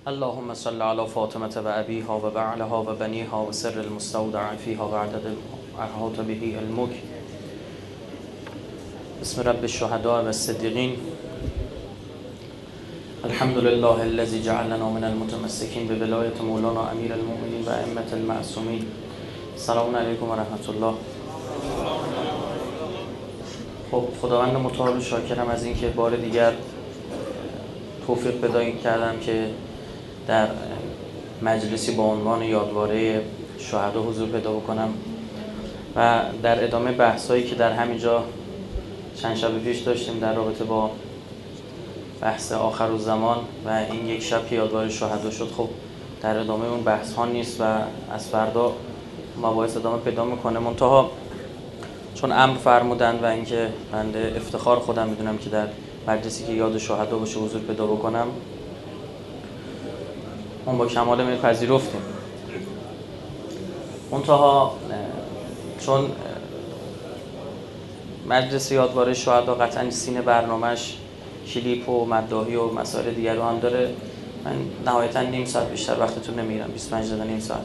اللهم صل على فاطمة و أبيها و بعلها و بنيها و سر المستودع فيها و عدد أحاط به علمك. بسم رب الشهداء و الصديقين. الحمد لله الذي جعلنا من المتمسكين بولاية مولانا امیر المؤمنین و ائمة المعصومین. سلام علیکم و رحمت الله. خب خداوند متعال شاکرم از اینکه بار دیگر توفیق پیدا کردم که در مجلسی با عنوان یادواره شهدا حضور پیدا بکنم و در ادامه بحثایی که در همینجا چند شب پیش داشتیم در رابطه با بحث آخرالزمان و این یک شب که یادواره شهدا شد، خب در ادامه اون بحث ها نیست و از فردا مباحث ادامه پیدا میکنه. منتها چون امر فرمودن و اینکه بنده افتخار خودم میدونم که در مجلسی که یاد شهدا باشه حضور پیدا بکنم، اون با کمال میل پذیرفتیم. منتها چون مجلس یادواره شهدا قطعا سین برنامهش کلیپ و مداحی و مسائل دیگر رو هم داره، من نهایتا نیم ساعت بیشتر وقتتون نمیگیرم، 25 دقیقه نیم ساعت.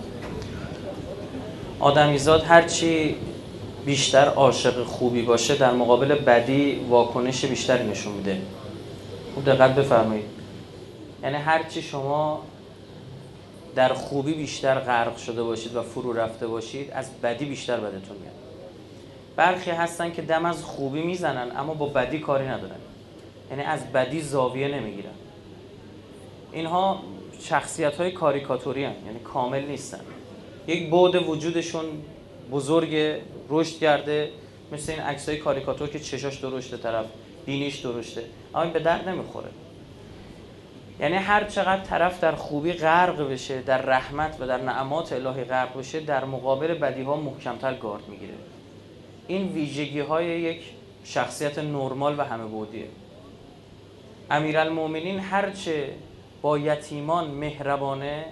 آدمیزاد هرچی بیشتر عاشق خوبی باشه در مقابل بدی واکنش بیشتری نشون میده. خوب دقت بفرمایید، یعنی هرچی شما در خوبی بیشتر غرق شده باشید و فرو رفته باشید، از بدی بیشتر بدتون میاد. برخی هستن که دم از خوبی میزنن اما با بدی کاری ندارن، یعنی از بدی زاویه نمیگیرن. اینها شخصیت‌های کاریکاتوری هستند، یعنی کامل نیستن. یک بعد وجودشون بزرگ رشد کرده، مثل این عکسای کاریکاتور که چشاش درشته، طرف بینیش درشته، اما این به درد نمیخوره. یعنی هر چقدر طرف در خوبی غرق بشه، در رحمت و در نعمات الهی غرق بشه، در مقابل بدی‌ها محکم‌تر گارد میگیره. این ویژگی‌های یک شخصیت نرمال و همه بعدیه. امیرالمؤمنین هرچه با یتیمان مهربانه،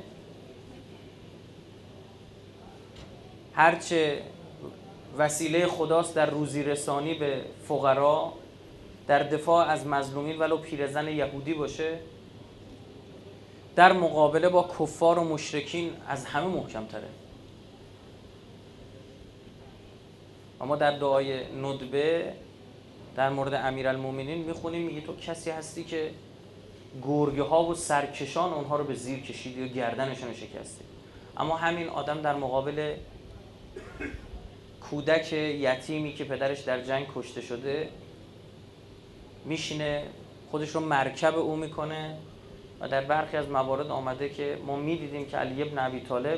هرچه وسیله خداست در روزی رسانی به فقرا، در دفاع از مظلومین ولو پیرزن یهودی باشه، در مقابله با کفار و مشرکین از همه محکم تره. اما در دعای ندبه در مورد امیرالمؤمنین میخونیم، میگه تو کسی هستی که گرگه ها و سرکشان اونها رو به زیر کشیدی و گردنشون رو شکستی. اما همین آدم در مقابل کودک یتیمی که پدرش در جنگ کشته شده میشینه، خودش رو مرکب او میکنه و در برخی از موارد آمده که ما میدیدیم که علی ابن ابی طالب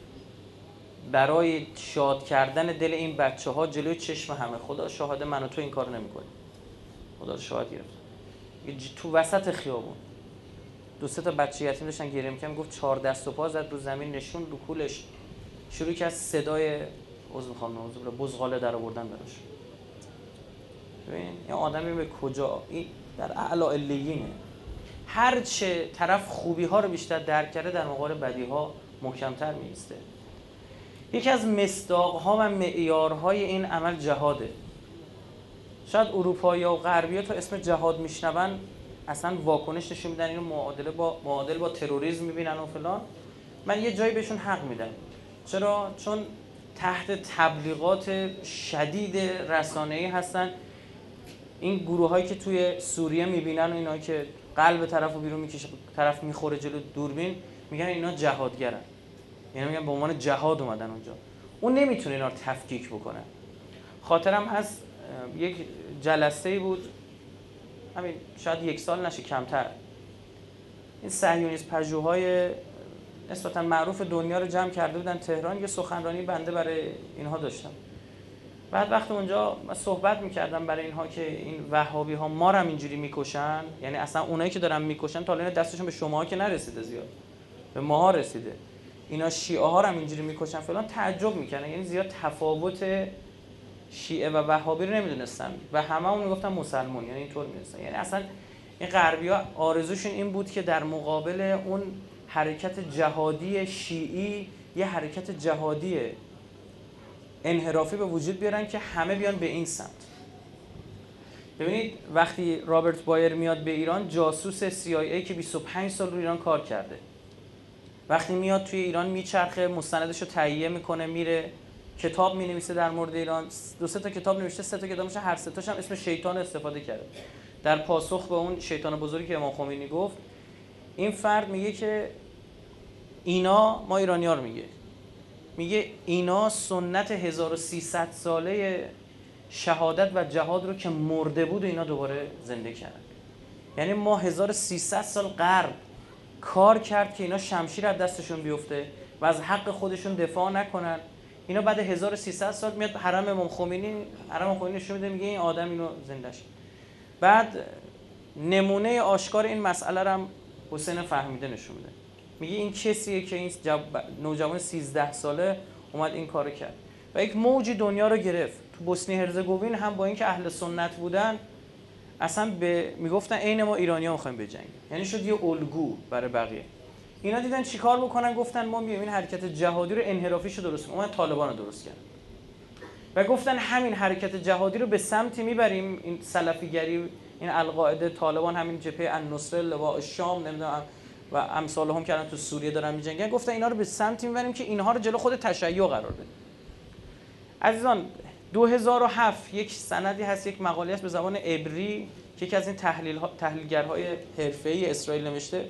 برای شاد کردن دل این بچه ها جلوی چشم همه، خدا شاهد من و تو این کار نمی کنی، خدا رو شاهد گرفت، تو وسط خیابون دو سه تا بچه یتیم داشتن گریه می‌کردن، گفت 4 دست و پا زد رو زمین، نشون رو کولش، شروع کرد صدای بزغاله در آوردن براش. ببین این آدمی به کجا، این در اعلی علیینه. هر چه طرف خوبی ها رو بیشتر درک کرده، در مقابل بدی ها محکم‌تر می‌ایسته. یکی از مصداق‌ها و معیارهای این عمل جهاده. شاید اروپایی‌ها و غربی‌ها تا اسم جهاد میشنون اصلا واکنش نشون میدن، اینو معادل با تروریسم میبینن و فلان. من یه جایی بهشون حق میدم. چرا؟ چون تحت تبلیغات شدید رسانه‌ای هستن. این گروهایی که توی سوریه میبینن و اینایی که قلب طرفو بیرون میکشه، طرف میخوره جلو دوربین، میگن اینا جهادگرن، یعنی میگن به عنوان جهاد اومدن اونجا. اون نمیتونه اینا رو تفکیک بکنه. خاطرم هست یک جلسه‌ای بود، همین شاید 1 سال نشه کمتر، این صهیونیست پژوهای نسبتا معروف دنیا رو جمع کرده بودن تهران، یه سخنرانی بنده برای اینها داشتم. بعد وقتی اونجا من صحبت میکردم برای اینها که این وهابی ها ما رو هم اینجوری میکشن، یعنی اصلا اونایی که دارن میکشن تا الان دستشون به شما که نرسیده، زیاد به ماها رسیده، اینا شیعه ها رو هم اینجوری میکشن فلان، تعجب میکنن، یعنی زیاد تفاوت شیعه و وهابی رو نمیدونستن و هممون میگفتن مسلمان، یعنی اینطور میدونستن. یعنی اصلا این غربی‌ها آرزوشون این بود که در مقابل اون حرکت جهادی شیعی یه حرکت جهادی انحرافی به وجود بیارن که همه بیان به این سمت. ببینید وقتی رابرت بایر میاد به ایران، جاسوس CIA که 25 سال رو ایران کار کرده، وقتی میاد توی ایران میچرخه، مستندش رو تهیه میکنه، میره کتاب مینویسه در مورد ایران. 2-3 تا کتاب نوشته، 3 تا کتابش هر 3 تاش هم اسم شیطان استفاده کرده. در پاسخ به اون شیطان بزرگی که امام خمینی گفت، این فرد میگه که اینا، ما ایرانی‌ها رو میگه اینا سنت 1300 ساله شهادت و جهاد رو که مرده بود و اینا دوباره زنده کردن. یعنی ما 1300 سال غرب کار کرد که اینا شمشیر از دستشون بیفته و از حق خودشون دفاع نکنن. اینا بعد 1300 سال میاد حرم امام خمینی نشون میده، میگه این آدم اینو زنده شد. بعد نمونه آشکار این مسئله رو هم حسین فهمیده نشون میده. میگه این کسیه که این نوجوان 13 ساله اومد این کارو کرد و یک موجی دنیا رو گرفت. تو بوسنی هرزگوین هم با اینکه اهل سنت بودن، اصلا میگفتن عین ما ایرانی‌ها می‌خوایم بجنگیم، یعنی شد یه الگو برای بقیه. اینا دیدن چیکار بکنن، گفتن ما میایم این حرکت جهادی رو انحرافیشو درست کنیم. اومدن طالبان رو درست کردن و گفتن همین حرکت جهادی رو به سمتی میبریم، این سلفیگری، این القاعده، طالبان، همین جبهه النصره، لواء الشام، نمیدونم و امثالهم که الان تو سوریه دارن میجنگن، گفتن اینا رو به سمتی میبریم که اینها رو جلو خود تشیع قرار بده. عزیزان 2007 یک سندی هست، یک مقاله هست به زبان عبری که یکی از این تحلیلگرهای حرفه‌ای اسرائیل نوشته.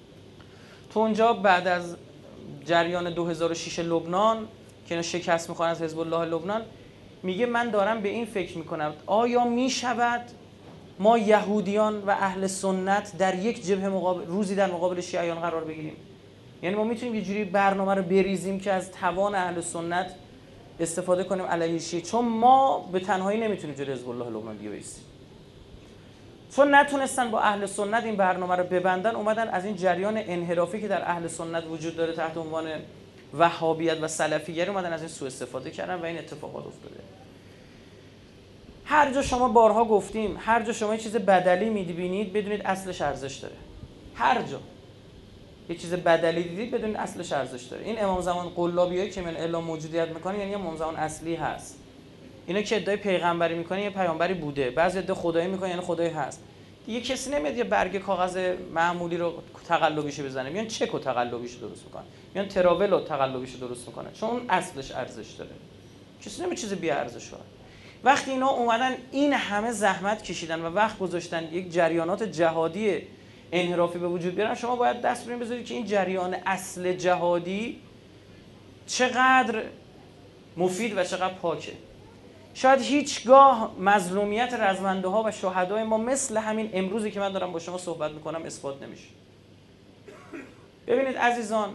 تو اونجا بعد از جریان 2006 لبنان که اینا شکست می‌خورن از حزب الله لبنان، میگه من دارم به این فکر میکنم آیا میشود ما یهودیان و اهل سنت در یک جبهه روزی در مقابل شیعیان قرار بگیریم؟ یعنی ما میتونیم یه جوری برنامه رو بریزیم که از توان اهل سنت استفاده کنیم علیه شیعه، چون ما به تنهایی نمیتونیم جلوی حزب الله لبنان دیگه بایستیم. چون نتونستن با اهل سنت این برنامه رو ببندن، اومدن از این جریان انحرافی که در اهل سنت وجود داره تحت عنوان وهابیت و سلفیگری، اومدن از این سوء استفاده کردن و این اتفاقات افتاده. هر جا شما بارها گفتیم، هر جا شما یه چیز بدلی می‌بینید بدونید اصلش ارزش داره. هر جا یه چیز بدلی دیدید بدونید اصلش ارزش داره. این امام زمان قلابیایی که من اعلام موجودیت میکنه یعنی امام زمان اصلی هست. اینا که ادعای پیغمبری میکنه یه پیامبری بوده، بعضی ادعا خدایی میکنه یعنی خدایی هست. دیگه کسی نمیاد یه برگ کاغذ معمولی رو تقلبیشو بزنه، میان چک و تقلبیشو درست میکنن، میان تراول و تقلبیشو درست میکنن، چون اون اصلش ارزش داره. کسی نمیاد چیز بی ارزش کنه. وقتی اینا اومدن این همه زحمت کشیدن و وقت گذاشتن یک جریانات جهادی انحرافی به وجود بیارن، شما باید دست برین بذارید که این جریان اصل جهادی چقدر مفید و چقدر پاکه. شاید هیچگاه مظلومیت رزمنده ها و شهدای ما مثل همین امروزی که من دارم با شما صحبت میکنم اثبات نمیشه. ببینید عزیزان،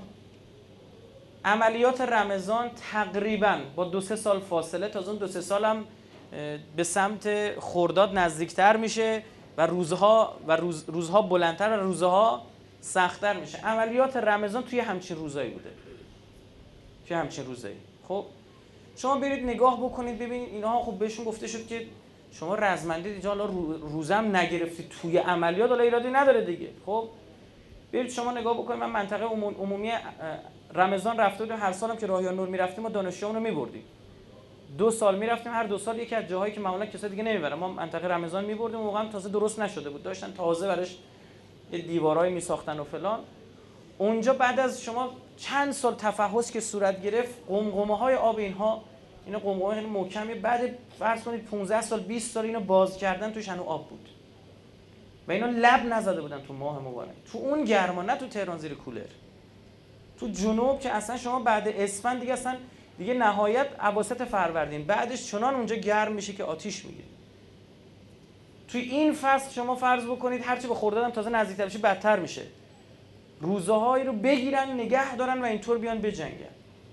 عملیات رمضان تقریبا با 2-3 سال فاصله، تازه اون 2-3 سال هم به سمت خرداد نزدیکتر میشه و روزها بلندتر و روزها سخت‌تر میشه. عملیات رمضان توی همچین روزایی بوده، توی همچین روزایی. خب شما برید نگاه بکنید ببینید اینها، خب بهشون گفته شد که شما رزمنده دیگه، حالا روزم نگرفتید توی عملیات، حالا ایرادی نداره دیگه. خب برید شما نگاه بکنید. من منطقه عمومی رمضان رفته بودم، هر سالم که راهیان نور میرفتیم ما دانشجوامون رو میبردیم. 2 سال میرفتیم، هر 2 سال یکی از جاهایی که معمولا کسا دیگه نمیبره ما منطقه رمضان میبردیم. موقع هم تازه درست نشده بود، داشتن تازه براش یه دیوارایی میساختن و فلان. اونجا بعد از شما چند سال تفحص که صورت گرفت، قمقمه‌های آب اینها، اینا قمقمه خیلی محکمی، بعد فرض کنید 15 سال 20 سال اینو باز کردن توش هنوز آب بود و اینا لب نزده بودن تو ماه مبارک، تو اون گرما، نه تو تهران زیر کولر، تو جنوب که اصلا شما بعد اسفند دیگه اصلا دیگه نهایت اواسط فروردین بعدش چنان اونجا گرم میشه که آتیش میگیره. توی این فصل شما فرض بکنید هرچی به خرداد هم تازه نزدیکتر بشه بدتر میشه، روزهایی رو بگیرن نگه دارن و اینطور بیان بجنگن.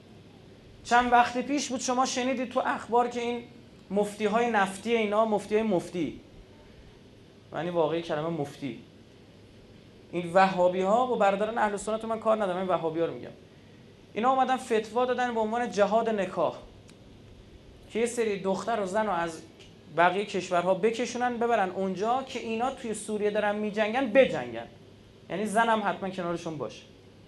چند وقت پیش بود شما شنیدید تو اخبار که این مفتی‌های نفتی، اینا مفتی‌های مفتی، یعنی واقعی کلمه مفتی، این وهابی‌ها و برادران اهل سنت، من کار ندارم، این وهابی‌ها رو میگم، اینا اومدن فتوا دادن به عنوان جهاد نکاح که یه سری دختر و زن رو از بقیه کشورها بکشونن ببرن اونجا که اینا توی سوریه دارن میجنگن بجنگن، یعنی زن هم حتما کنارشون باشه.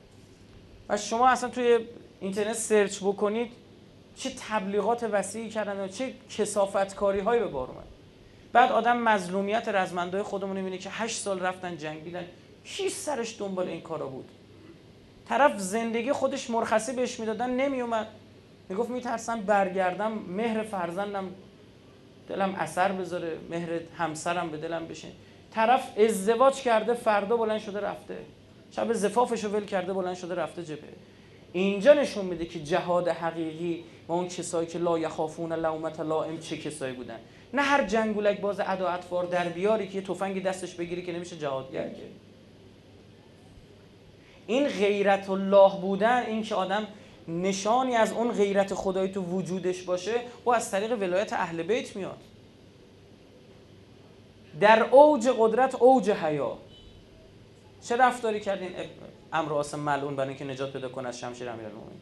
و شما اصلا توی اینترنت سرچ بکنید چه تبلیغات وسیعی کردن و چه کثافتکاری‌هایی به بار اومد. بعد آدم مظلومیت رزمندای خودمون می‌بینه که 8 سال رفتن جنگیدن، کی سرش دنبال این کارا بود؟ طرف زندگی خودش مرخصی بهش میدادن نمیومد، میگفت میترسم برگردم مهر فرزندم دلم اثر بذاره، مهر همسرم به دلم بشه. طرف ازدواج کرده، فردا بلند شده رفته، شب زفافشو ول کرده بلند شده رفته جبهه. اینجا نشون میده که جهاد حقیقی و اون کسایی که لا یخافون لومة لائم چه کسایی بودن. نه هر جنگولک باز ادا اطوار در بیاری که یه تفنگ دستش بگیری که نمیشه جهادگر که. این غیرت الله بودن، این که آدم نشانی از اون غیرت خدایی تو وجودش باشه و از طریق ولایت اهل بیت میاد. در اوج قدرت اوج حیا چه رفتاری کردین عمرو عاصم ملعون برای اینکه نجات پیدا کنه از شمشیر امیرالمومنین؟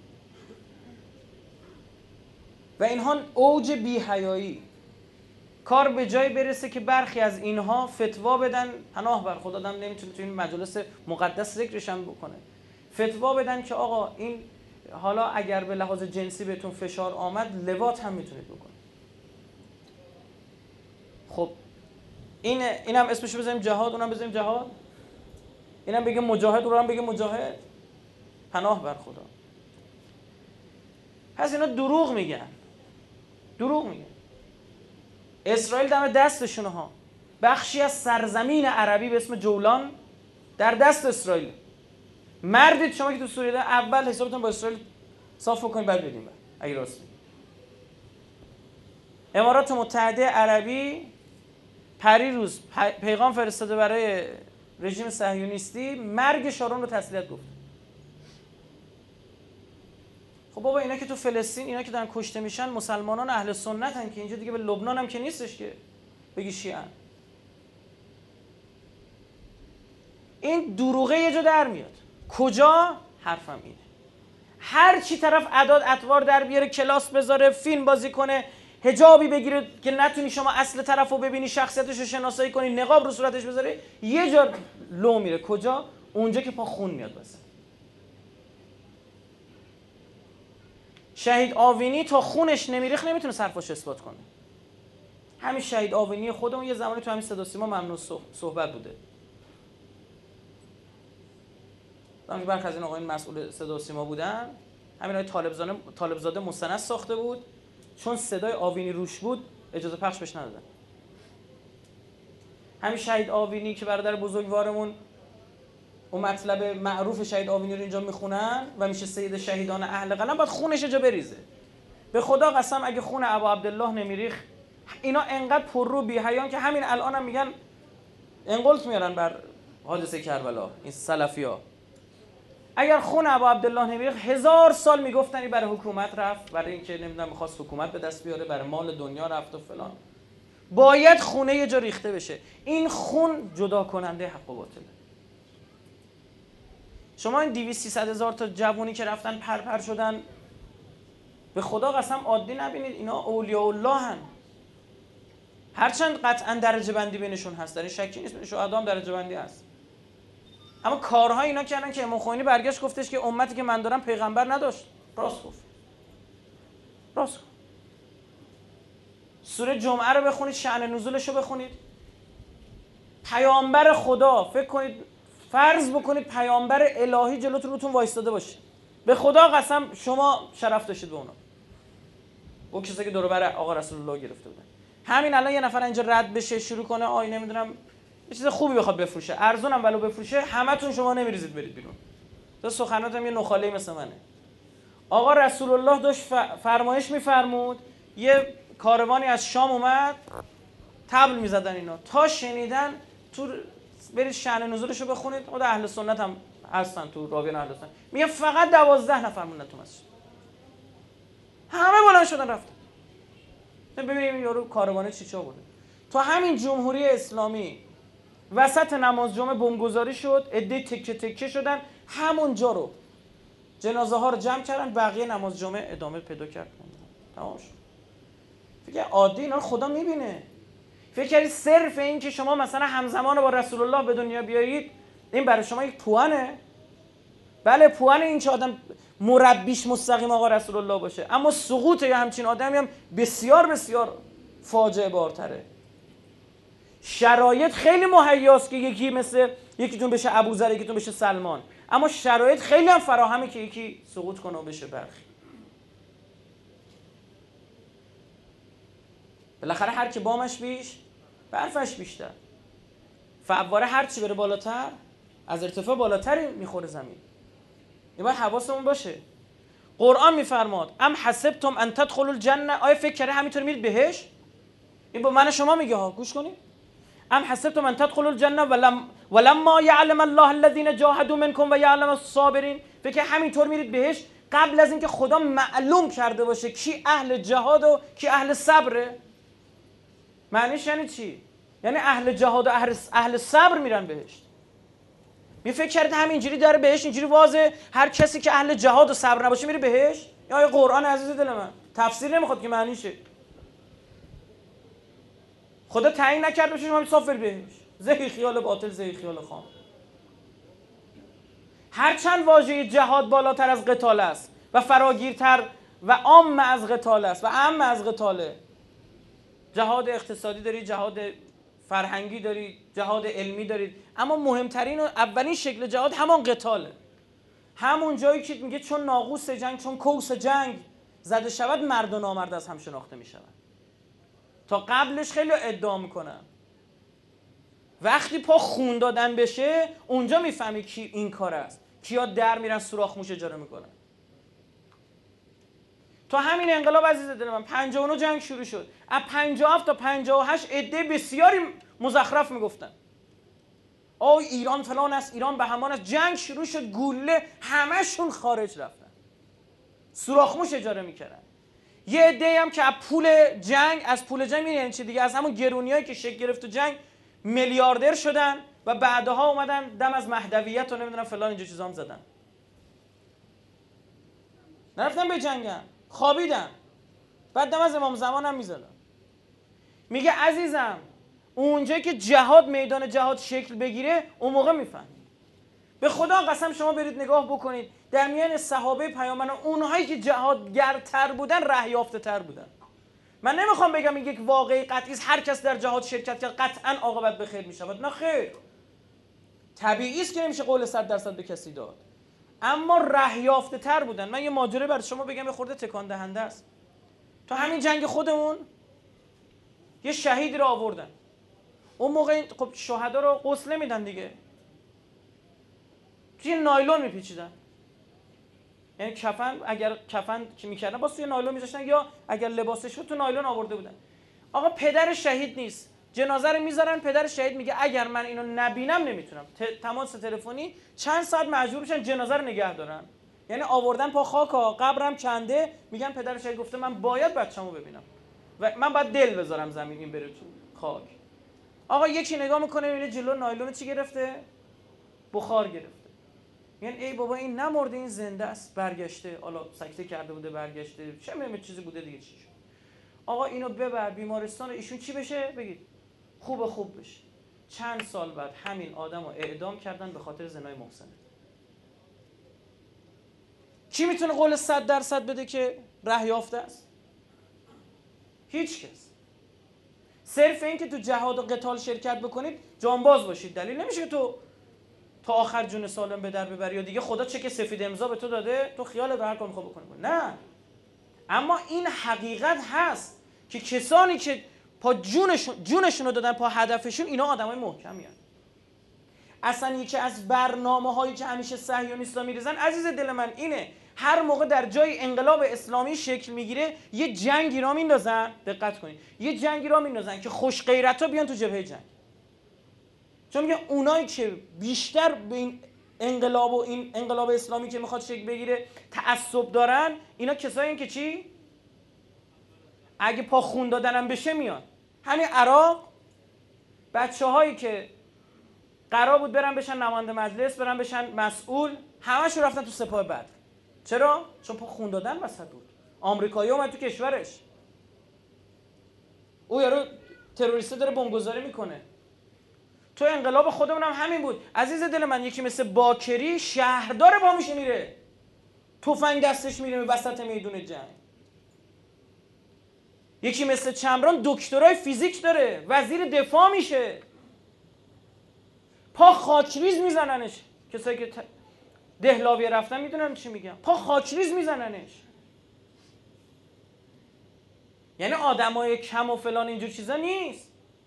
و اینها اوج بی‌حیایی. کار به جایی برسه که برخی از اینها فتوا بدن، پناه بر خدا، آدم نمیتونه تو این مجلس مقدس ذکرش هم بکنه، فتوا بدن که آقا این حالا اگر به لحاظ جنسی بهتون فشار آمد لواط هم میتونید بکنید. خب اینم اسمشو بذاریم جهاد، اونم بذاریم جهاد، اینم بگه مجاهد، اونم بگه مجاهد، پناه بر خدا. پس اینا دروغ میگن، دروغ میگن. اسرائیل دم دستشونه ها، بخشی از سرزمین عربی به اسم جولان در دست اسرائیل. مردید شما که تو سوریه اول حسابتون با اسرائیل صاف بکنید بعد بدین اگه راست میگید. امارات متحده عربی پریروز پیغام فرستاده برای رژیم صهیونیستی، مرگ شارون رو تسلیت گفت. خب بابا اینا که تو فلسطین، اینا که دارن کشته میشن مسلمانان اهل سنتن که اینجا دیگه به لبنان هم که نیستش که بگی شیعه. این دروغه یه جا در میاد. کجا؟ حرفم اینه. هر چی طرف اعداد اطوار در بیاره، کلاس بذاره، فیلم بازی کنه، حجابی بگیره که نتونی شما اصل طرفو ببینی، شخصیتش رو شناسایی کنی، نقاب رو صورتش بذاره، یه جا لو میره. کجا؟ اونجا که پا خون میاد واسه. شهید آوینی تا خونش نمیریخت نمیتونه حرفاش اثبات کنه. همین شهید آوینی خودمون یه زمانی تو همین صدا سیما ممنوع صحبت بوده. زمانی برخی از این آقایون مسئول صدا سیما بودن، همین آقای طالبزاده مستند ساخته بود، چون صدای آوینی روش بود اجازه پخش بهش ندادن. همین شهید آوینی که برادر بزرگوارمون اون مطلب معروف شهید آوینی رو اینجا میخونن و میشه سید شهیدان اهل قلم، باید خونش جا بریزه. به خدا قسم اگه خون ابا عبدالله نمیریخ، اینا انقدر پر رو بی حیان که همین الان هم میگن انقلت میارن بر حادثه کربلا این سلفی‌ها. اگر خون ابا عبدالله نمیریخ 1000 سال میگفتن برای حکومت رفت، برای اینکه نمیدونم میخواست حکومت به دست بیاره، برای مال دنیا رفت و فلان. باید خونه یه جا ریخته بشه. این خون جدا کننده حق و باطله. شما این 200-300 هزار تا جوونی که رفتن پرپر شدن، به خدا قسم عادی نبینید، اینا اولیاء الله هن. هرچند قطعا درجه بندی بینشون هست، در این شکی نیست، بین شهدا هم درجه بندی هست، اما کارهای اینا کردن که امام خمینی برگشت گفتش که امتی که من دارم پیغمبر نداشت. راست گفت. راست گفت. سوره جمعه رو بخونید، شأن نزولش رو بخونید. پیامبر خدا، فکر کنید فرض بکنید پیامبر الهی جلوتون روتون وایستاده باشه، به خدا قسم شما شرف داشتید به اونا، با کسایی که دور و بر آقا رسول الله گرفته بودن. همین الان یه نفر اینجا رد بشه شروع کنه آی نمیدونم یه چیز خوبی بخواد بفروشه، ارزونم ولو بفروشه، همتون شما نمیریزید برید بیرون. تو سخناتم یه نخاله مثل منه. آقا رسول الله داشت فرمایش میفرمود، یه کاروانی از شام اومد، طبل میزدن اینا، تا شنیدن تو برید شأن نزولشو بخونید، خود اهل سنت هم هستن تو راویان اهل سنت، میگه فقط 12 نفر موندن تو مسجد، همه بلند شدن رفتن. ببینیم یارو کاروانه چی بوده. تو همین جمهوری اسلامی وسط نماز جمعه بمبگذاری شد، عده تکه تکه شدن، همونجا رو جنازه ها رو جمع کردن، بقیه نماز جمعه ادامه پیدا کرد، تمام شد. فکر عادی اینا رو خدا میبینه. فکر کردید صرف این که شما مثلا همزمان با رسول الله به دنیا بیایید این برای شما یک پوانه؟ بله پوانه این که آدم مربیش مستقیم آقا رسول الله باشه، اما سقوط یا همچین آدمی هم بسیار بسیار فاجعه بارتره. شرایط خیلی مهیاست که یکی مثل یکیتون بشه ابوذر، یکیتون بشه سلمان. اما شرایط خیلی هم فراهمه که یکی سقوط کنه و بشه برخی. بالاخره هر که بامش بیش برفش بیشتر. فواره هر چی بره بالاتر از ارتفاع بالاتری میخوره زمین. این باید حواسمون باشه. قرآن میفرماد ام حسبتم ان تدخلوا الجنه، آیا فکر کردید همینطور میرید بهش؟ این با من شما میگه ها، گوش کنید. ام حسبتم ان تدخلوا الجنه ولما یعلم الله الذين جاهدوا منكم و یعلم الصابرین، فکر همینطور میرید بهش قبل از اینکه خدا معلوم کرده باشه کی اهل جهاد و کی اهل صبره؟ معنیش یعنی چی؟ یعنی اهل جهاد و اهل صبر میرن بهشت. می فکر کرد همینجوری داره بهش اینجوری واضحه هر کسی که اهل جهاد و صبر نباشه میره بهش؟ یا آیه قرآن عزیز دل من تفسیر نمیخواد که معنیشه. خدا تعیین نکرده باشه شما مسافر بهش. زهی خیال باطل زهی خیال خام. هرچند واژه جهاد بالاتر از قتال است و فراگیرتر و عام از قتال است و عام از قتاله. جهاد اقتصادی دارید، جهاد فرهنگی دارید، جهاد علمی دارید، اما مهمترین و اولین شکل جهاد همان قتاله. همون جایی که میگه چون ناقوس جنگ، چون کوس جنگ زده شود مرد و نامرد از هم شناخته میشود. تا قبلش خیلی ادعا میکنن. وقتی پا خون دادن بشه اونجا میفهمی کی این کار است. کیا در میرن سوراخ موش اجاره میکنن. تا همین انقلاب عزیز دل من 59 جنگ شروع شد. از 57 تا 58 عده بسیاری مزخرف میگفتن. آی ایران فلان است، ایران به همان است. جنگ شروع شد، گوله همشون خارج رفتن. سوراخ موش اجاره میکردن. یه عده هم که از پول جنگ یعنی چی دیگه، از همون گرونیایی که شکل گرفت تو جنگ میلیاردر شدن و بعدها اومدن دم از مهدویت و نمیدونم فلان اینجا چیزا هم زدن. نرفتن به جنگن، خوابیدن. بعد دم از امام زمان هم میزدن. میگه عزیزم اونجایی که جهاد میدان جهاد شکل بگیره اون موقع میفهمی. به خدا قسم شما برید نگاه بکنید در میان صحابه پیامبر اونهایی که جهادگرتر بودن ره یافته تر بودن. من نمیخوام بگم این یک واقعی قطعی است هر کس در جهاد شرکت کرد قطعا عاقبت به خیر میشود. نه خیر. طبیعی است که نمیشه قول 100% به کسی داد. اما ره یافته تر بودن. من یه ماجرا برای شما بگم یه خورده تکان دهنده است. تو همین جنگ خودمون یه شهیدی رو آوردن. اون موقع خب شهدا رو غسل نمیدن دیگه. توی نایلون میپیچیدن. یعنی اگر کفن که میکردن باز توی نایلون میذاشتن یا اگر لباسش بود تو نایلون آورده بودن. آقا پدر شهید نیست. جنازه رو میذارن، پدر شهید میگه اگر من اینو نبینم نمیتونم. تماس تلفنی چند ساعت مجبور میشن جنازه رو نگه دارن. یعنی آوردن پا خاکا، قبرم کنده، میگن پدر شهید گفته من باید بچه‌مو ببینم و من باید دل بذارم زمین این بره تو خاک. آقا یکی نگاه میکنه میبینه جلو نایلون چی گرفته؟ بخار گرفته. یعنی ای بابا این نمرده، این زنده است، برگشته، حالا سکته کرده بوده برگشته، چه می‌دونم چیزی بوده دیگه چی شد. آقا اینو ببر بیمارستان، ایشون چی بشه؟ بگید خوب بشه. چند سال بعد همین آدمو اعدام کردن به خاطر زنای محسنه. کی میتونه قول 100% بده که ره یافته است؟ هیچ کس. صرف این که تو جهاد و قتال شرکت بکنید جانباز باشید دلیل نمیشه تو تا آخر جون سالم به در ببری یا دیگه خدا چک سفید امضا به تو داده تو خیالت هر کار میخوای بکنی. نه. اما این حقیقت هست که کسانی که پا جونشون رو دادن پا هدفشون اینا آدمای محکمی هستن. اصلا یکی از برنامه‌هایی که همیشه صهیونیست‌ها می‌ریزن عزیز دل من اینه هر موقع در جای انقلاب اسلامی شکل میگیره یه جنگی را میندازن. دقت کنید. یه جنگی را میندازن که خوش غیرتا بیان تو جبهه جنگ. چون میگه اونایی که بیشتر به این انقلاب اسلامی که میخواد شکل بگیره تعصب دارن اینا کسایی که چی؟ اگه پا خون دادنم بشه میان. همین عراق بچه‌هایی که قرار بود برن بشن نماینده مجلس، برن بشن مسئول، همه‌شون رفتن تو سپاه بدر. چرا؟ چون پا خون دادن وسط بود. آمریکایی اومد تو کشورش. او یارو تروریسته داره بمبگذاری میکنه. تو انقلاب خودمون هم همین بود. عزیز دل من یکی مثل باکری شهردار پا میشه میره. تفنگ دستش میره وسط میدون جنگ. یکی مثل چمران دکترای فیزیک داره، وزیر دفاع میشه. پا خاکریز میزننش. کسایی که دهلاویه رفتن میدونن چی میگم، پا خاکریز میزننش. یعنی آدمای کم و فلان اینجور چیزا نیست.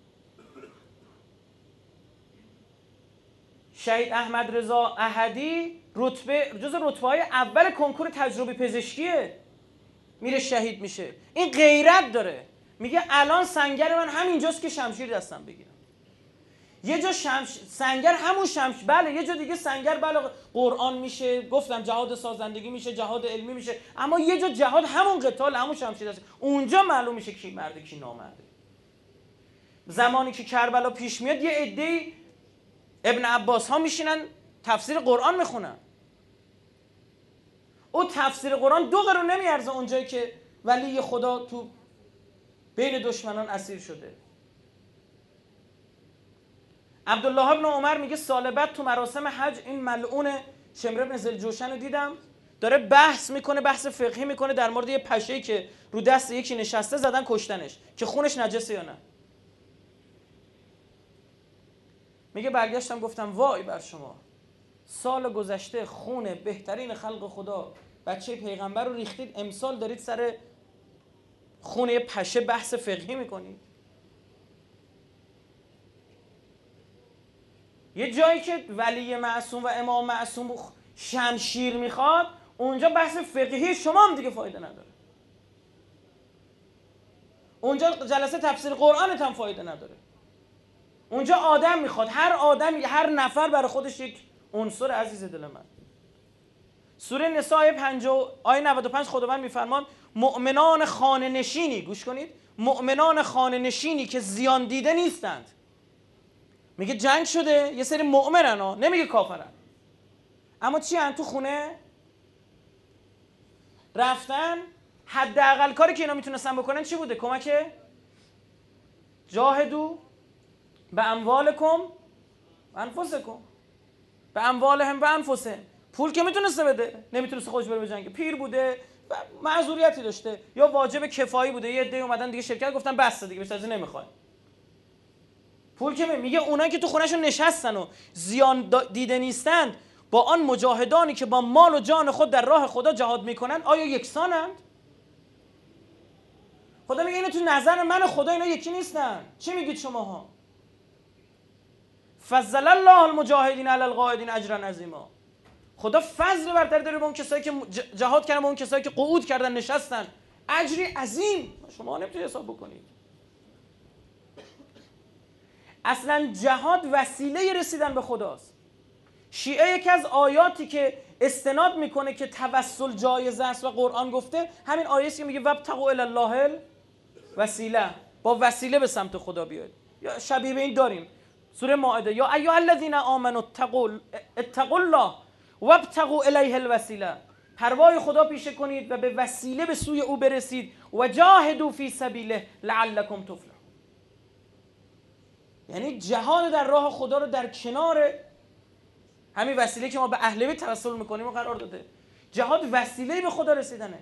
شهید احمد رضا احدی جز رتبه‌های اول کنکور تجربی پزشکیه، میره شهید میشه. این غیرت داره، میگه الان سنگر من همینجاست که شمشیر دستم بگیرم. یه جا سنگر همون بله، یه جا دیگه سنگر بله قرآن میشه، گفتم جهاد سازندگی میشه، جهاد علمی میشه، اما یه جا جهاد همون قتال، همون شمشیر دست، اونجا معلوم میشه کی مرده کی نامرده. زمانی که کربلا پیش میاد یه عده‌ای ابن عباس ها میشینن تفسیر قرآن میخونن. او تفسیر قرآن 2 قرون نمیارزه اونجایی که ولی خدا تو بین دشمنان اسیر شده. عبدالله ابن عمر میگه سال بعد تو مراسم حج این ملعون شمر ابن ذوالجوشن رو دیدم داره بحث میکنه، بحث فقهی میکنه در مورد یه پشه‌ای که رو دست یکی نشسته زدن کشتنش که خونش نجسه یا نه. میگه برگشتم گفتم وای بر شما، سال گذشته خون بهترین خلق خدا بچه پیغمبر رو ریختید، امسال دارید سر خون پشه بحث فقهی میکنید. یه جایی که ولی معصوم و امام معصوم شمشیر میخواد، اونجا بحث فقهی شما هم دیگه فایده نداره. اونجا جلسه تفسیر قرآنت هم فایده نداره. اونجا آدم میخواد، هر آدم، هر نفر برای خودش یک عنصر عزیز دل من. سوره نساء آیه 95 خداوند میفرمان مؤمنان خانه نشینی، گوش کنید، مؤمنان خانه نشینی که زیان دیده نیستند. میگه جنگ شده، یه سری مؤمنن ها، نمیگه کافرن، اما چی هن؟ تو خونه رفتن. حداقل کاری که اینا میتونستن بکنن چی بوده؟ کمک جاهدو به اموالکم و انفسکم، به اموالهم و انفسهم. پول که میتونسته بده، نمیتونسته خودش بره به جنگ، پیر بوده و معذوریتی داشته یا واجب کفایی بوده، یه عده اومدن دیگه شرکت گفتن بس دیگه بیشتر از این نمیخوایم. پول که میگه اونایی که تو خونهشون نشستن و زیان دیده نیستند با آن مجاهدانی که با مال و جان خود در راه خدا جهاد میکنن آیا یکسانند؟ خدا میگه اینا تو نظر من خدا اینا یکی نیستن. چی میگید شماها؟ فضل الله المجاهدین علی القاعدین اجرا عظیما. خدا فضل برتر داره به اون کسایی که جهاد کردن، به اون کسایی که قعود کردن نشستن، اجری عظیم شما نمیتونید حساب بکنید. اصلا جهاد وسیله رسیدن به خداست. شیعه یکی از آیاتی که استناد میکنه که توسل جایز است و قرآن گفته همین آیه است که میگه وابتغوا الی الله الوسیله، با وسیله به سمت خدا بیاید. یا شبیه به این داریم سوره مائده، یا ایها الذین آمنوا اتقوا الله وابتغوا الیه الوسیله، پروای خدا پیشه کنید و به وسیله به سوی او برسید و جاهدوا فی سبیله لعلکم تفلحون. یعنی جهاد در راه خدا رو در کنار همین وسیله که ما به اهل بیت توسل میکنیم و قرار داده. جهاد وسیله به خدا رسیدنه.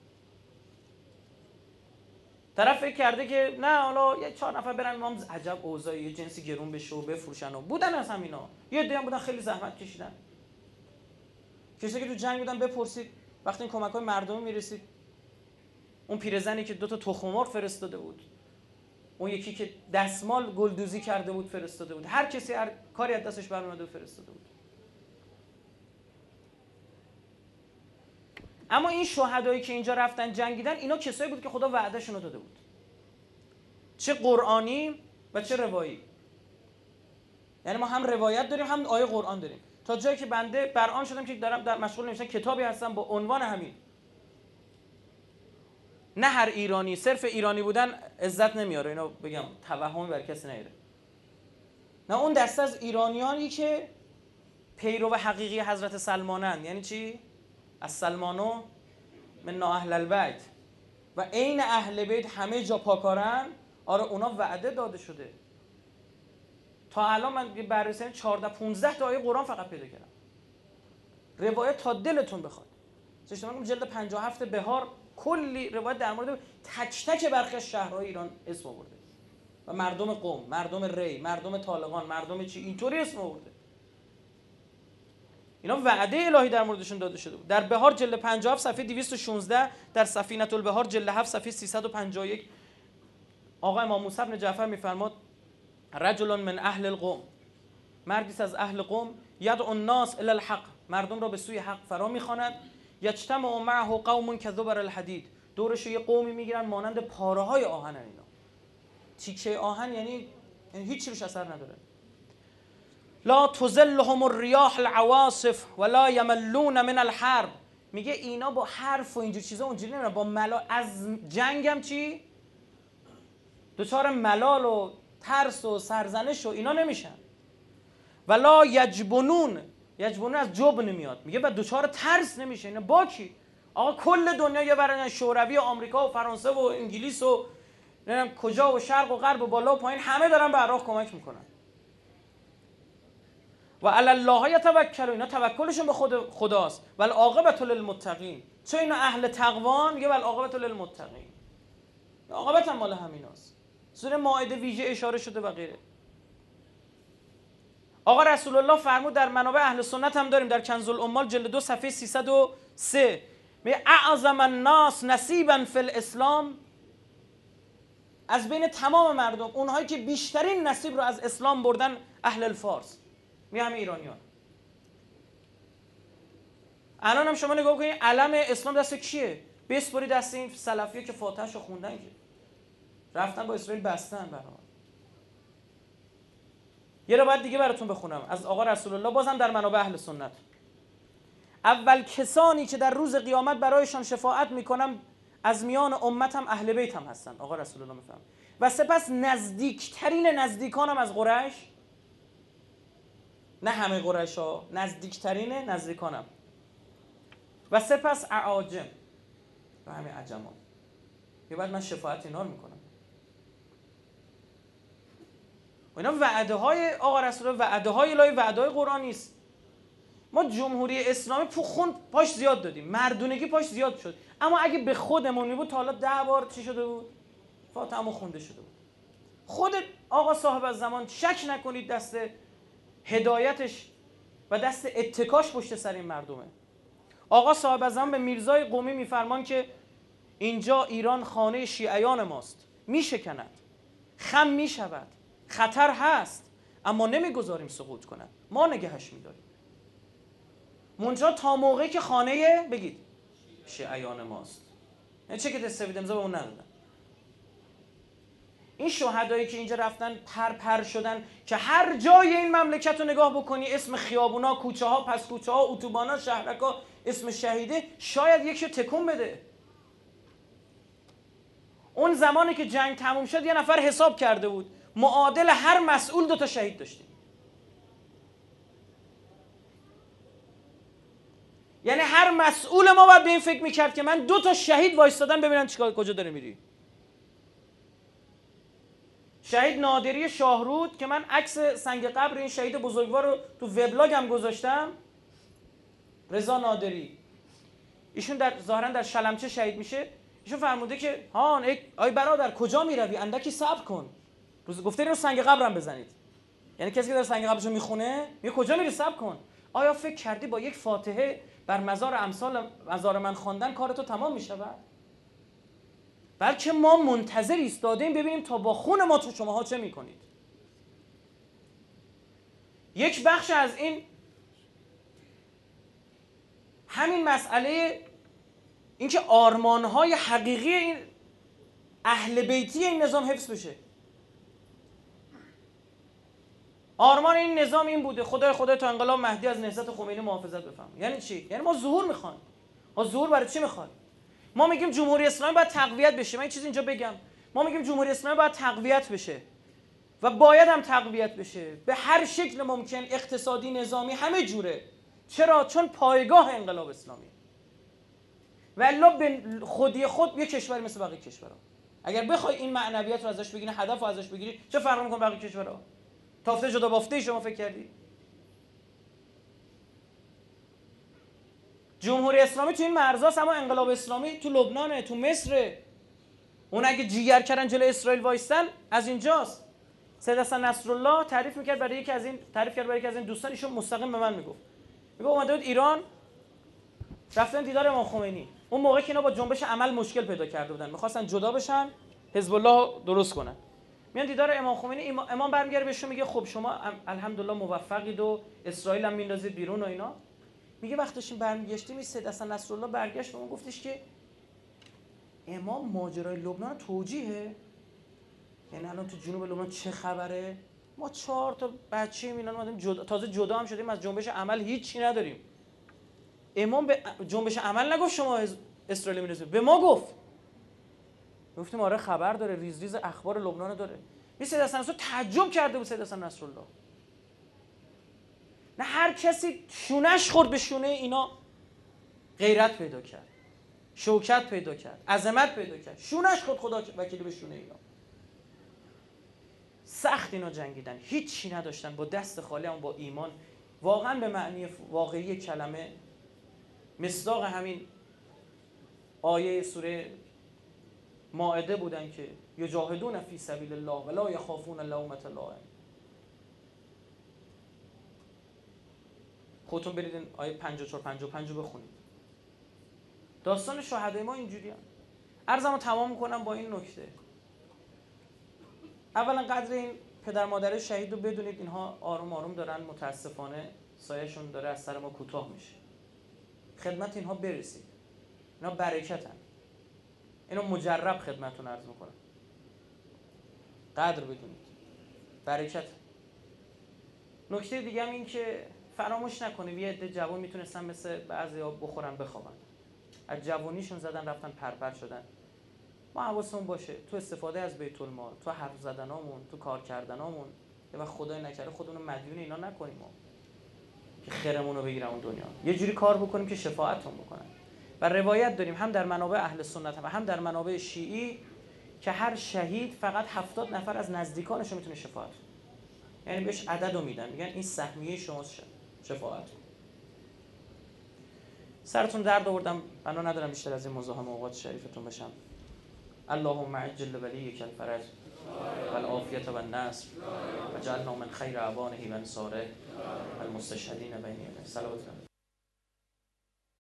طرف فکر کرده که نه حالا یه 4 نفر برن امام عجب اوضاعی یه جنسی گرون بشه و بفروشن و بودن از همینا. یه عده هم بودن خیلی زحمت کشیدن. کسایی که تو جنگ بودن بپرسید وقتی این کمک‌های مردمی میرسید، اون پیرزنی که 2 تا تخم مرغ فرستاده بود، اون یکی که دستمال گلدوزی کرده بود فرستاده بود، هر کسی هر کاری از دستش برمیاد فرستاده بود. اما این شهدایی که اینجا رفتن جنگیدن، اینا کسایی بود که خدا وعدهشون رو داده بود، چه قرآنی و چه روایی. یعنی ما هم روایت داریم هم آیه قرآن داریم. تا جایی که بنده برآن شدم که دارم در مشغول نوشتن کتابی هستم با عنوان همین. نه هر ایرانی صرف ایرانی بودن عزت نمیاره، اینو بگم توهمی بر کسی نیاره. نه، اون دسته از ایرانیانی که پیرو حقیقی حضرت سلمانند. یعنی چی؟ از سلمانو من اهل البیت و عین اهل بیت همه جا پاکارن. آره اونا وعده داده شده. تا الان من بررسی 14-15 تا آیه قرآن فقط پیدا کردم، روایت تا دلتون بخواد. من جلد 57 بهار کلی روایت در مورد تک تک برخی از شهرهای ایران اسم آورده و مردم قم، مردم ری، مردم طالقان، مردم چی، اینطوری اسم آورده. اینا وعده الهی در موردشون داده شده بود. در بهار جلد 57 صفحه 216، در سفینة البحار جلد 7 صفحه 351 آقا امام موسی بن جعفر میفرماد رجل من اهل القوم، مردی از اهل قوم، یدعو الناس الی الحق، مردم را به سوی حق فرا میخواند، یجتمع معه قوم کذبر الحدید، دورش یه قومی میگیرن مانند پاره های آهن. اینا تیکه آهن یعنی هیچ چیزش اثر نداره. لا تزلهم الرياح العواصف ولا يملون من الحرب، میگه اینا با حرف و اینجور چیزا اونجوری نمیرن، با ملال از جنگم چی دچار ملال و ترس و سرزنش و اینا نمیشن. ولا یجبنون، یجبنون از جبن میاد، میگه بعد دچار ترس نمیشه. اینا با کی؟ آقا کل دنیا یه برن شوروی و آمریکا و فرانسه و انگلیس و نمیدونم کجا و شرق و غرب و بالا و پایین همه دارن به عراق کمک میکنن. و علی الله یتوکلون، اینا توکلشون به خداست. و العاقبة للمتقین، چون اینا اهل تقوان میگه و العاقبة للمتقین، عاقبت هم مال همیناست. سوره مائده ویژه اشاره شده و غیره. آقا رسول الله فرمود، در منابع اهل سنت هم داریم، در کنز العمال جلد 2 صفحه 303 میگه اعظم الناس نصیبا فی الاسلام، از بین تمام مردم اونهایی که بیشترین نصیب رو از اسلام بردن اهل الفارس، میگه همه ایرانیان. الان هم شما نگاه کنید علم اسلام دست کیه؟ بسپری دست این سلفیه که فاتحه‌شو خوندن، که رفتن با اسرائیل بستن برام. یه روایت دیگه براتون بخونم از آقا رسول الله، بازم در منابع اهل سنت. اول کسانی که در روز قیامت برایشان شفاعت میکنم از میان امتم اهل بیت هم هستن، آقا رسول الله میفهم. و سپس نزدیکترین نزدیکانم از قریش، نه همه قریش ها، نزدیکترین نزدیکانم. و سپس اعاجم، و همه عجم ها. یه بعد من شفاعت اینا رو میکنم. و اینا وعده های آقا رسول الله، وعده های الهی، وعده های قرآن نیست. ما جمهوری اسلامی خون پاش زیاد دادیم، مردونگی پاش زیاد شد، اما اگه به خودمون می بود تا حالا 10 بار چی شده بود؟ فاتحه خونده شده بود. خود آقا صاحب الزمان شک نکنید دست هدایتش و دست اتکاش پشت سر این مردمه. آقا صاحب الزمان به میرزای قمی میفرمان که اینجا ایران خانه شیعیان ماست، میشکند، خم میشود، خطر هست، اما نمیگذاریم سقوط کنند، ما نگهش میداریم. منتها تا موقعی که خانه بگید شیعیان ماست. یعنی چه که سفید امضا به اون ندادن. این شهدایی که اینجا رفتن پر شدن که هر جای این مملکت رو نگاه بکنی اسم خیابونا، کوچه ها، پس کوچه ها، اتوبانا، شهرکا اسم شهیده، شاید یکی رو تکون بده. اون زمانی که جنگ تموم شد یه نفر حساب کرده بود معادل هر مسئول 2 تا شهید داشتیم. یعنی هر مسئول ما باید به این فکر میکرد که من 2 تا شهید وایستادن ببینن چیکار کجا داره میری. شهید نادری شاهرود که من عکس سنگ قبر این شهید بزرگوار رو تو وبلاگم گذاشتم، رضا نادری، ایشون در ظاهرا در شلمچه شهید میشه. ایشون فرموده که هان ای برادر کجا میروی، اندکی صبر کن. گفته اینو سنگ قبرم بزنید. یعنی کسی که در سنگ قبرشو میخونه میگه کجا میری، صبر کن. آیا فکر کردی با یک فاتحه بر مزار امثال مزار من خواندن کار تو تمام میشود؟ بلکه ما منتظر ایستادیم ببینیم تا با خون ما تو شماها چه میکنید. یک بخش از این همین مسئله اینکه آرمانهای حقیقی این اهل بیتی این نظام حفظ بشه. آرمان این نظام این بوده خدای تا انقلاب مهدی از نهضت خمینی محافظت بفهم. یعنی چی؟ یعنی ما ظهور میخوایم. ما ظهور برای چی میخوایم؟ ما میگیم جمهوری اسلامی باید تقویت بشه. من این چیز اینجا بگم، ما میگیم جمهوری اسلامی باید تقویت بشه و باید هم تقویت بشه به هر شکل ممکن، اقتصادی، نظامی، همه جوره. چرا؟ چون پایگاه انقلاب اسلامی. والله به خودی خود یه کشوری مثل بقیه کشورها اگر بخوای این معنویات رو ازش بگیری، هدف رو ازش بگیری، چه فرق میکنه بقیه کشورها؟ تافته جدا بافته شما فکر کردی؟ جمهوری اسلامی تو این مرزاست، اما انقلاب اسلامی تو لبنانه، تو مصر. اون اگه جیگر کردن جلوی اسرائیل وایستن از اینجاست. سید حسن نصرالله تعریف کرد برای یکی از این دوستان، ایشون مستقیم به من میگفت میگه اومده بود ایران، رفتن دیدار امام خمینی. اون موقع که اینا با جنبش عمل مشکل پیدا کرده بودن، میخواستن جدا بشن، حزب الله درست کنن. میان دیدار امام خمینی، امام برمیگره بهشون میگه خب شما الحمدلله موفقید و اسرائیل هم میندازید بیرون و اینا. میگه وقتی داشتیم برمیگشتیم این سید حسن نصرالله برگشت به اون گفتش که امام ماجرای لبنان توجیهه، یعنی الان تو جنوب لبنان چه خبره؟ ما 4 تا بچه‌ایم اینا اومدیم تازه جدا هم شدیم از جنبش عمل، هیچی نداریم. امام به جنبش عمل نگفت شما اسرائیل میندازید، به ما گفت. گفتیم آره خبر داره، ریز ریز اخبار لبنان داره. می سید حسن نصرالله تعجب کرده بود. سید حسن نصرالله نه هر کسی شونش خورد به شونه اینا غیرت پیدا کرد، شوکت پیدا کرد، عظمت پیدا کرد، شونش خود خدا وکیلی به شونه اینا. سخت اینا جنگیدن، هیچی نداشتن، با دست خالی هم با ایمان، واقعا به معنی واقعی کلمه مصداق همین آیه سوره مائده بودن که یجاهدون فی سبیل الله ولا یخافون لومة لائم. خودتون برید این آیه 54-55 رو بخونید. داستان شهدای ما اینجوریه. عرضمو تمام میکنم با این نکته. اولا قدر این پدر مادر شهید رو بدونید، اینها آروم آروم دارن متاسفانه سایه‌شون داره از سر ما کوتاه میشه. خدمت اینها برسید. اینا برکتن. اینو مجرب خدمتتون عرض میکنم. قدر بدونید. برکت. نکته دیگه هم این که فراموش نکنید یه عده جوان میتونستن مثل بعضیا بخورن بخوابن. از جوانیشون زدن رفتن پرپر شدن. ما حواسمون باشه تو استفاده از بیت المال، تو حرف زدنامون، تو کار کردنامون، یه وقت خدای نکرده خودمون رو مدیون اینا نکنیم ما. که خیرمون رو بگیرن اون دنیا. یه جوری کار بکنیم که شفاعتمون بکنن. و روایت داریم هم در منابع اهل سنت و هم در منابع شیعی که هر شهید فقط 70 نفر از نزدیکانش رو میتونه شفاعت کنه. یعنی بهش عدد رو میدن، میگن این سهمیه شماست شفاعت. سرتون درد آوردم، بنا ندارم بیشتر از این مزاحم اوقات شریفتون بشم. اللهم عجل ولیک الفرج والعافیة والنصر وجعلنا من خیر اعوانه و انصاره المستشهدین بین یدیه. صلوات